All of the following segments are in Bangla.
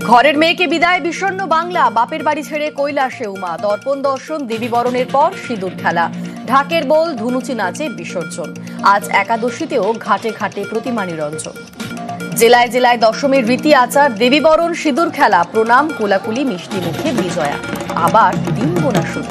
ঘরের মেয়েকে বিদায় বিষণ্ণ বাংলা, বাপের বাড়ি ছেড়ে কৈলাসে উমা। দর্পণ দর্শন, দেবী বরণের পর সিঁদুর খেলা, ঢাকের বোল, ধুনুচি নাচে বিসর্জন। আজ একাদশীতেও ঘাটে ঘাটে প্রতিমা নিরঞ্জন। জেলায় জেলায় দশমীর রীতি আচার, দেবী বরণ, সিঁদুর খেলা, প্রণাম, কোলাকুলি, মিষ্টি মুখে বিজয়া। আবার দিন গোনা শুরু।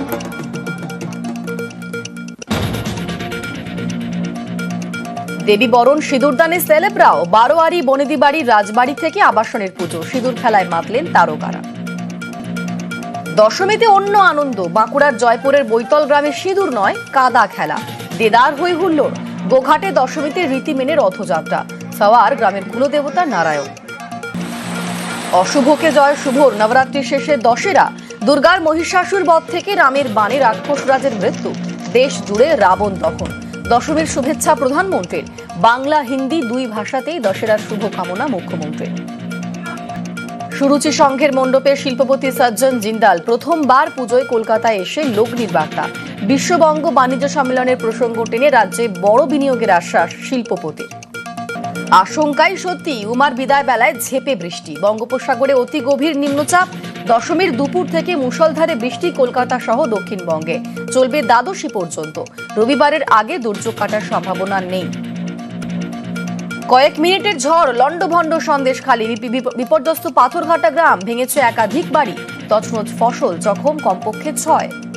দেবী বরণ, সিঁদুরদানে সেলেবরাও। বারোয়ারি, বনেদি বাড়ির রাজবাড়ি থেকে আবাসনের পুজো, সিঁদুর খেলায় মাতলেন তারকারা। দশমীতে অন্য আনন্দ, বাঁকুড়ার জয়পুরের বৈতল গ্রামে সিঁদুর নয় কাদা খেলা, দেদার হই হুল্লোড়। গোঘাটে দশমীতে রীতি মেনে রথযাত্রা, সওয়ার গ্রামের কুলদেবতা নারায়ণ। অশুভকে জয় শুভর, নবরাত্রি শেষে দশেরা। দুর্গার মহিষাসুর বধ থেকে রামের বাণে রাক্ষসরাজের মৃত্যু, দেশ জুড়ে রাবণ দহন। দশমীর শুভেচ্ছা প্রধানমন্ত্রীর, বাংলা হিন্দি দুই ভাষাতেই দশেরার শুভকামনা মুখ্যমন্ত্রীর। সুরুচি সংঘের মণ্ডপে শিল্পপতি সজ্জন জিন্দাল প্রথমবার পুজোয় কলকাতায় এসে লগ্নির বার্তা। বিশ্ববঙ্গ বাণিজ্য সম্মেলনের প্রসঙ্গ টেনে রাজ্যে বড় বিনিয়োগের আশ্বাস শিল্পপতির। আশঙ্কাই সত্যি, উমার বিদায় বেলায় ঝেঁপে বৃষ্টি, বঙ্গোপসাগরে অতি গভীর নিম্নচাপ। দশমীর দুপুর থেকে মুষলধারে বৃষ্টি কলকাতা সহ দক্ষিণবঙ্গে, চলবে দ্বাদশী পর্যন্ত। রবিবারের আগে দুর্যোগ কাটার সম্ভাবনা নেই। কয়েক মিনিটের ঝড়, লন্ডভন্ড সন্দেশখালী, বিপর্যস্ত পাথরঘাটা গ্রাম, ভেঙেছে একাধিক বাড়ি, তছনছ ফসল, জখম কমপক্ষে 6।